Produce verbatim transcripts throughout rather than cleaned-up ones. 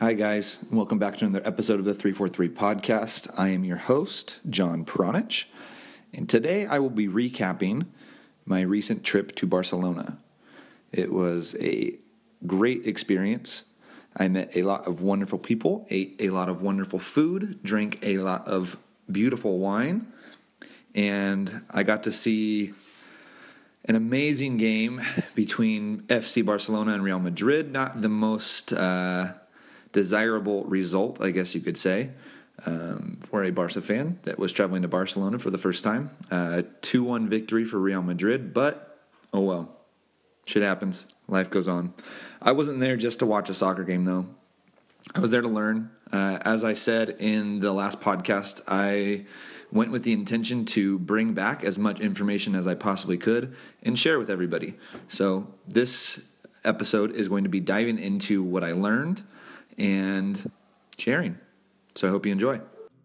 Hi, guys. Welcome back to another episode of the three forty-three podcast. I am your host, John Pronich, and today I will be recapping my recent trip to Barcelona. It was a great experience. I met a lot of wonderful people, ate a lot of wonderful food, drank a lot of beautiful wine, and I got to see an amazing game between F C Barcelona and Real Madrid. Not the most uh, desirable result, I guess you could say, um, for a Barca fan that was traveling to Barcelona for the first time. Uh, two one victory for Real Madrid, but oh well. Shit happens. Life goes on. I wasn't there just to watch a soccer game, though. I was there to learn. Uh, as I said in the last podcast, I went with the intention to bring back as much information as I possibly could and share with everybody. So this episode is going to be diving into what I learned and sharing. So I hope you enjoy.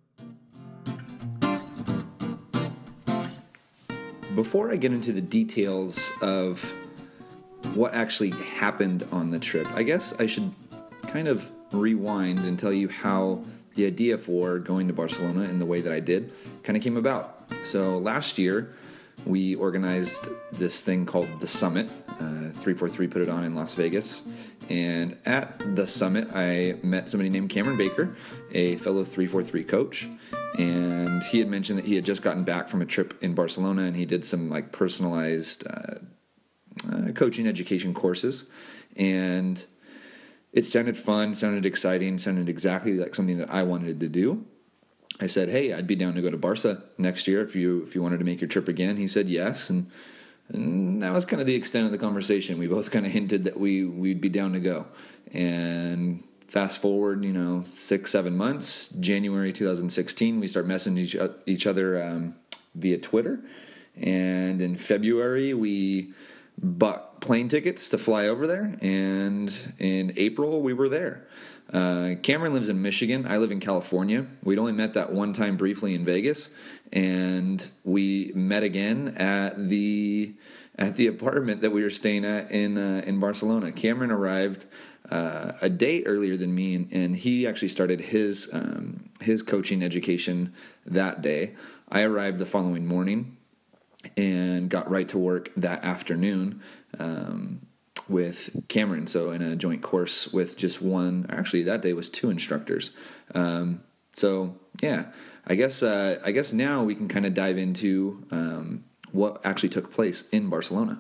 Before I get into the details of what actually happened on the trip, I guess I should kind of rewind and tell you how the idea for going to Barcelona in the way that I did kind of came about. So last year, we organized this thing called The Summit. Uh, three forty-three put it on in Las Vegas. And at The Summit, I met somebody named Cameron Baker, a fellow three forty-three coach. And he had mentioned that he had just gotten back from a trip in Barcelona, and he did some like personalized uh, uh, coaching education courses. And it sounded fun, sounded exciting, sounded exactly like something that I wanted to do. I said, hey, I'd be down to go to Barca next year if you if you wanted to make your trip again. He said yes, and, and that was kind of the extent of the conversation. We both kind of hinted that we, we'd be down to go. And fast forward, you know, six, seven months, January twenty sixteen, we start messaging each, each other um, via Twitter. And in February, we bought plane tickets to fly over there, and in April we were there. Uh, Cameron lives in Michigan. I live in California. We'd only met that one time briefly in Vegas, and we met again at the at the apartment that we were staying at in uh, in Barcelona. Cameron arrived uh, a day earlier than me, and, and he actually started his um, his coaching education that day. I arrived the following morning and got right to work that afternoon um, with Cameron. So in a joint course with just one, actually that day was two instructors. Um, so yeah, I guess uh, I guess now we can kind of dive into um, what actually took place in Barcelona.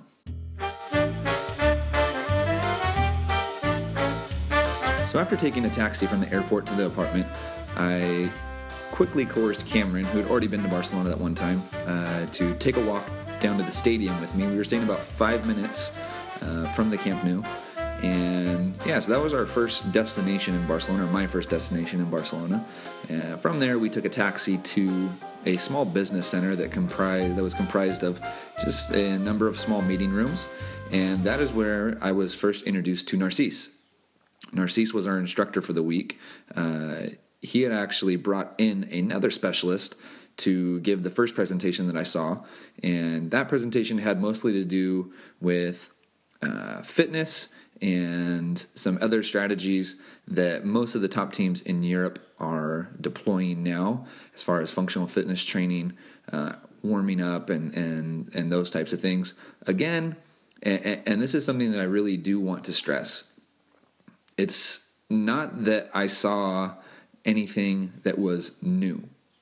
So after taking a taxi from the airport to the apartment, I quickly coerced Cameron, who had already been to Barcelona that one time, uh, to take a walk down to the stadium with me. We were staying about five minutes uh, from the Camp Nou. And yeah, so that was our first destination in Barcelona, or my first destination in Barcelona. Uh, from there, we took a taxi to a small business center that comprised that was comprised of just a number of small meeting rooms. And that is where I was first introduced to Narcís. Narcís was our instructor for the week. Uh, He had actually brought in another specialist to give the first presentation that I saw, and that presentation had mostly to do with uh, fitness and some other strategies that most of the top teams in Europe are deploying now, as far as functional fitness training, uh, warming up, and, and, and those types of things. Again, and, and this is something that I really do want to stress. It's not that I saw anything that was new.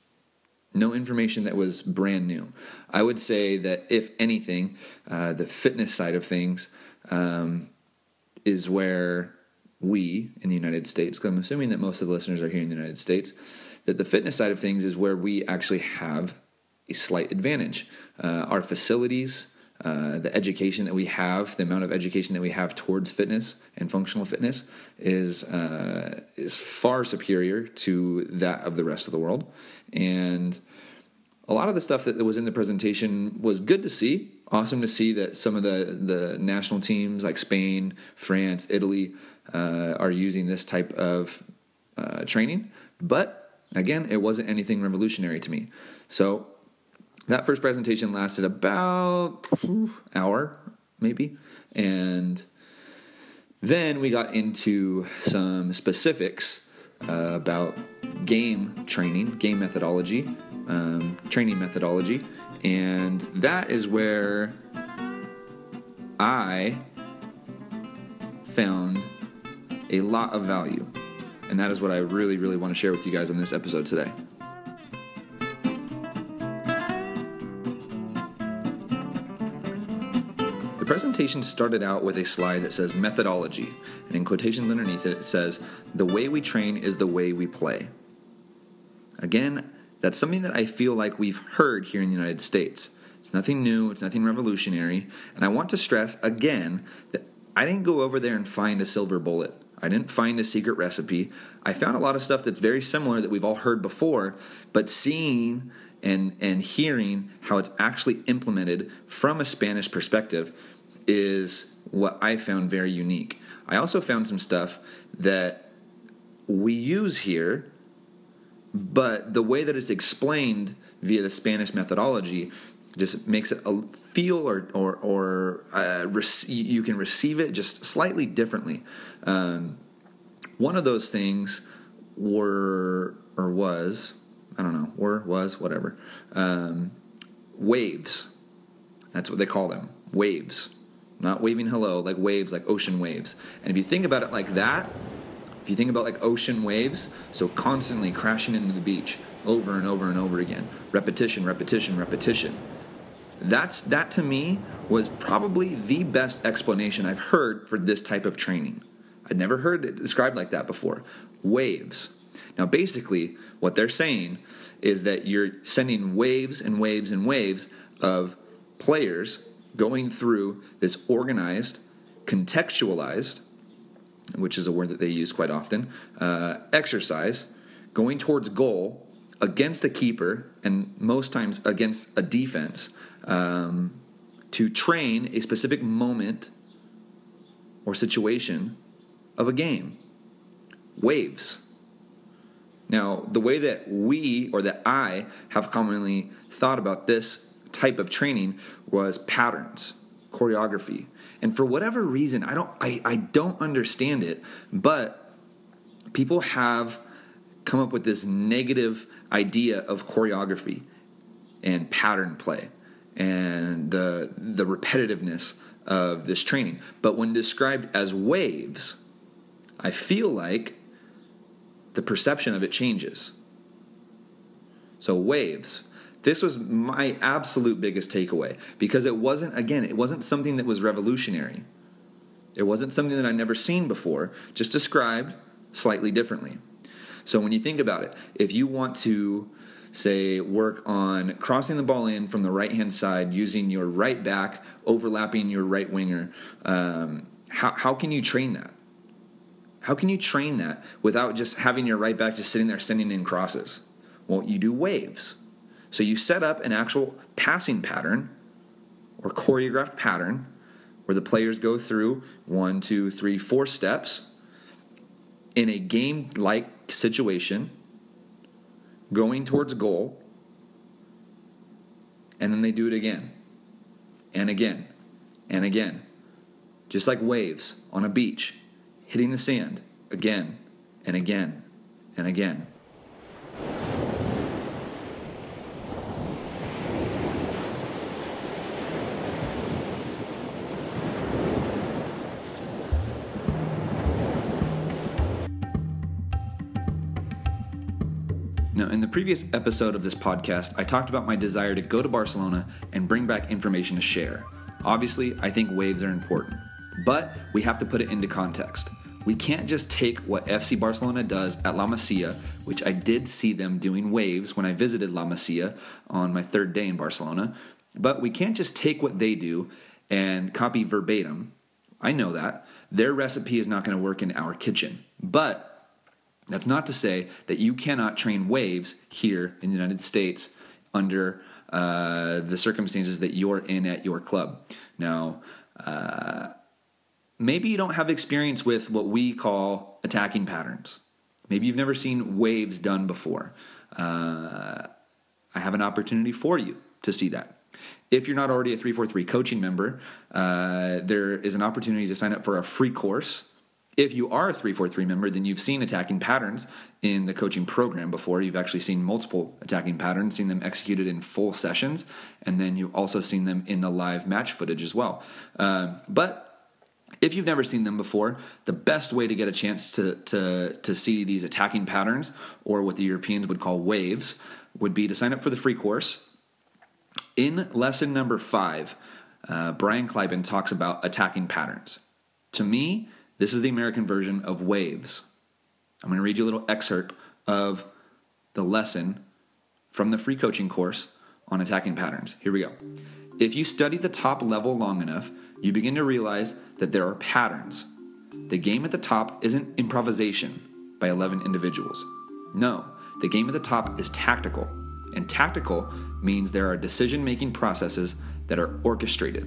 No information that was brand new. I would say that if anything, uh, the fitness side of things um, is where we in the United States, because I'm assuming that most of the listeners are here in the United States, that the fitness side of things is where we actually have a slight advantage. Uh, our facilities, Uh, the education that we have, the amount of education that we have towards fitness and functional fitness is uh, is far superior to that of the rest of the world. And a lot of the stuff that was in the presentation was good to see. Awesome to see that some of the, the national teams like Spain, France, Italy uh, are using this type of uh, training. But again, it wasn't anything revolutionary to me. So that first presentation lasted about an hour, maybe. And Then we got into some specifics uh, about game training, game methodology, um, training methodology, and that is where I found a lot of value. And that is what I really, really want to share with you guys on this episode today. The presentation started out with a slide that says methodology, and in quotations underneath it, it says, "The way we train is the way we play." Again, that's something that I feel like we've heard here in the United States. It's nothing new, it's nothing revolutionary, and I want to stress again that I didn't go over there and find a silver bullet. I didn't find a secret recipe. I found a lot of stuff that's very similar that we've all heard before, but seeing and, and hearing how it's actually implemented from a Spanish perspective is what I found very unique. I also found some stuff that we use here, but the way that it's explained via the Spanish methodology just makes it a feel or or, or uh, rec- you can receive it just slightly differently. Um, one of those things were or was I don't know were was whatever um, waves. That's what they call them, waves. Not waving hello, like waves, like ocean waves. And if you think about it like that, if you think about like ocean waves, so constantly crashing into the beach over and over and over again, repetition, repetition, repetition. That's that to me was probably the best explanation I've heard for this type of training. I'd never heard it described like that before. Waves. Now basically what they're saying is that you're sending waves and waves and waves of players going through this organized, contextualized, which is a word that they use quite often, uh, exercise, going towards goal against a keeper and most times against a defense, um, to train a specific moment or situation of a game. Waves. Now, the way that we or that I have commonly thought about this type of training was patterns, choreography. And for whatever reason, I don't I, I don't understand it, but people have come up with this negative idea of choreography and pattern play and the the repetitiveness of this training. But when described as waves, I feel like the perception of it changes. So waves. This was my absolute biggest takeaway because it wasn't, again, it wasn't something that was revolutionary. It wasn't something that I'd never seen before, just described slightly differently. So when you think about it, if you want to, say, work on crossing the ball in from the right-hand side using your right back, overlapping your right winger, um, how, how can you train that? How can you train that without just having your right back just sitting there sending in crosses? Well, you do waves. So you set up an actual passing pattern or choreographed pattern where the players go through one, two, three, four steps in a game-like situation, going towards goal, and then they do it again, and again, and again. Just like waves on a beach, hitting the sand again, and again, and again. Now, in the previous episode of this podcast, I talked about my desire to go to Barcelona and bring back information to share. Obviously, I think waves are important, but we have to put it into context. We can't just take what F C Barcelona does at La Masia, which I did see them doing waves when I visited La Masia on my third day in Barcelona, but we can't just take what they do and copy verbatim. I know that. Their recipe is not going to work in our kitchen, but that's not to say that you cannot train waves here in the United States under uh, the circumstances that you're in at your club. Now, uh, maybe you don't have experience with what we call attacking patterns. Maybe you've never seen waves done before. Uh, I have an opportunity for you to see that. If you're not already a three forty-three coaching member, uh, there is an opportunity to sign up for a free course If you are a three four three member, then you've seen attacking patterns in the coaching program before. You've actually seen multiple attacking patterns, seen them executed in full sessions, and then you've also seen them in the live match footage as well. Um, but if you've never seen them before, the best way to get a chance to, to, to see these attacking patterns, or what the Europeans would call waves, would be to sign up for the free course. In lesson number five, uh, Brian Kleiban talks about attacking patterns. To me, this is the American version of waves. I'm going to read you a little excerpt of the lesson from the free coaching course on attacking patterns. Here we go. If you study the top level long enough, you begin to realize that there are patterns. The game at the top isn't improvisation by eleven individuals. No, the game at the top is tactical. And tactical means there are decision-making processes that are orchestrated.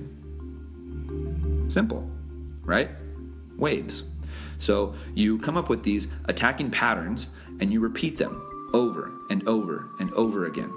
Simple, right? Waves. So you come up with these attacking patterns and you repeat them over and over and over again.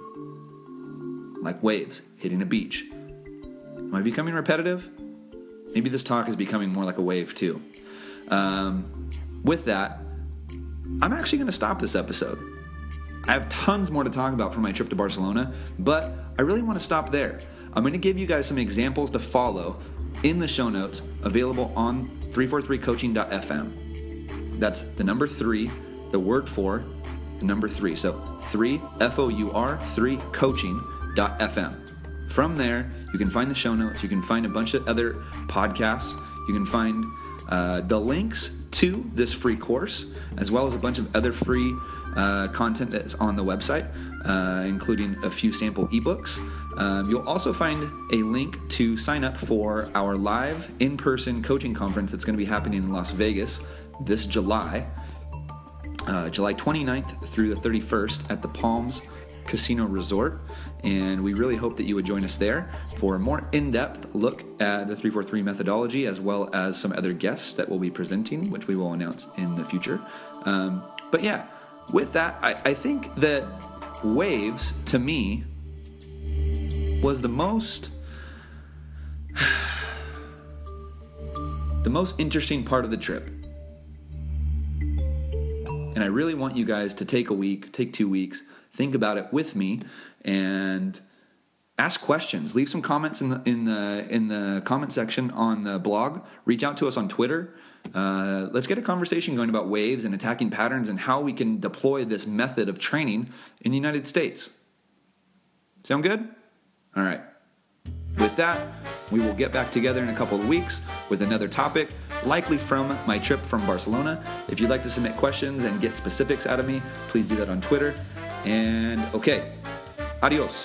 Like waves hitting a beach. Am I becoming repetitive? Maybe this talk is becoming more like a wave too. Um, with that, I'm actually going to stop this episode. I have tons more to talk about from my trip to Barcelona, but I really want to stop there. I'm going to give you guys some examples to follow in the show notes available on three forty-three coaching dot f m. That's the number three, the word four, the number three. So three, F O U R, three, coaching dot f m. From there, you can find the show notes. You can find a bunch of other podcasts. You can find uh, the links to this free course, as well as a bunch of other free uh, content that's on the website, uh, including a few sample ebooks. Um, you'll also find a link to sign up for our live in-person coaching conference that's going to be happening in Las Vegas this July, uh, July twenty-ninth through the thirty-first at the Palms Casino Resort. And we really hope that you would join us there for a more in-depth look at the three forty-three methodology, as well as some other guests that we'll be presenting, which we will announce in the future. Um, but yeah, with that, I, I think that waves, to me, was the most the most interesting part of the trip. And I really want you guys to take a week, take two weeks, think about it with me, and ask questions. Leave some comments in the in the in the comment section on the blog. Reach out to us on Twitter. Uh, let's get a conversation going about waves and attacking patterns and how we can deploy this method of training in the United States. Sound good? All right. With that, we will get back together in a couple of weeks with another topic, likely from my trip from Barcelona. If you'd like to submit questions and get specifics out of me, please do that on Twitter. And okay, adios.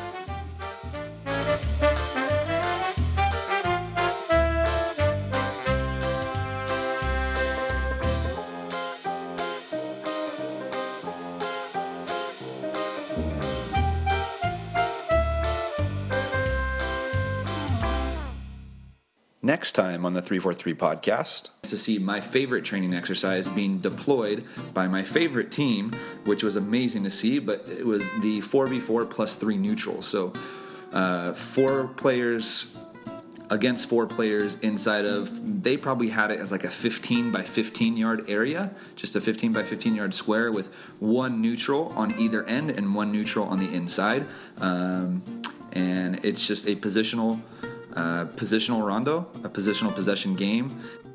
Next time on the three forty-three podcast, to see my favorite training exercise being deployed by my favorite team, which was amazing to see, but it was the four v four plus three neutrals. So uh, four players against four players inside of, they probably had it as like a fifteen by fifteen yard area, just a fifteen by fifteen yard square with one neutral on either end and one neutral on the inside. Um, and it's just a positional Uh, positional rondo, a positional possession game.